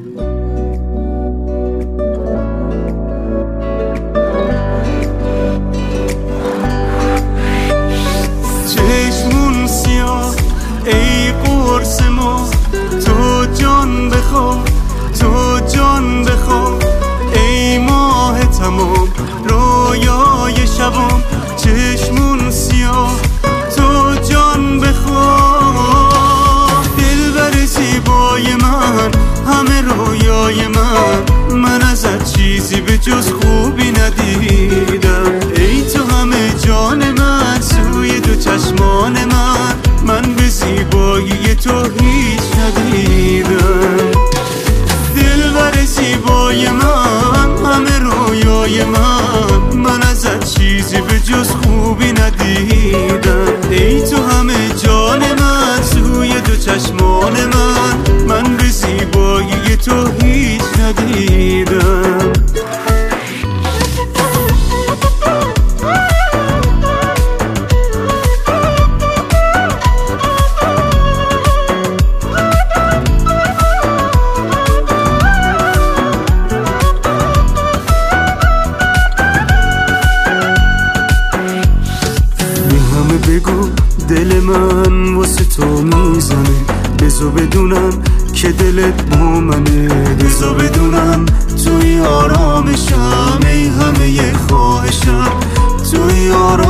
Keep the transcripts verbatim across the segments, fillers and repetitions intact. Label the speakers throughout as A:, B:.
A: چشمون سیاه ای قرص ما، تو جان بخوا تو جان بخوا، ای ماه تمام رویای شبام. چشمون سیاه تو جان بخوا، دلبر زیبای من، همه رویای من، من ازت چیزی به جز خوبی ندیدم. ای تو همه جان من، سوی دو چشمان من، من به زیبایی تو هیچ ندیدم. دلبر زیبای من، همه رویای من، من ازت چیزی به جز خوبی ندیدم. ای تو همه جان من، سوی دو چشمان من، من به زیبایی تو هیچ ندیدم. بگو دل من واسه تو میزنه، بزو بدونم که دلت با منه، بزو بدونم توی آرامشم، ای همه خواهشم توی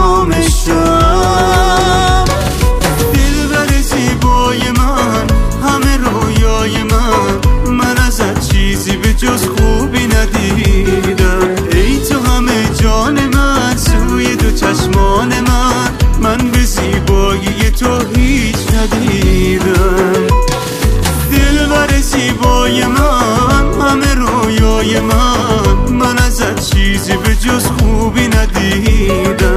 A: آرامشم. دلبر زیبای من، همه رویای من، من ازت چیزی به جز خوبی ندیدم. ای تو همه جان من، سوی دو چشمان من، من به زیبایی تو هیچ ندیدم. دلبر زیبای من، همه رویای من، من ازت چیزی به جز خوبی ندیدم.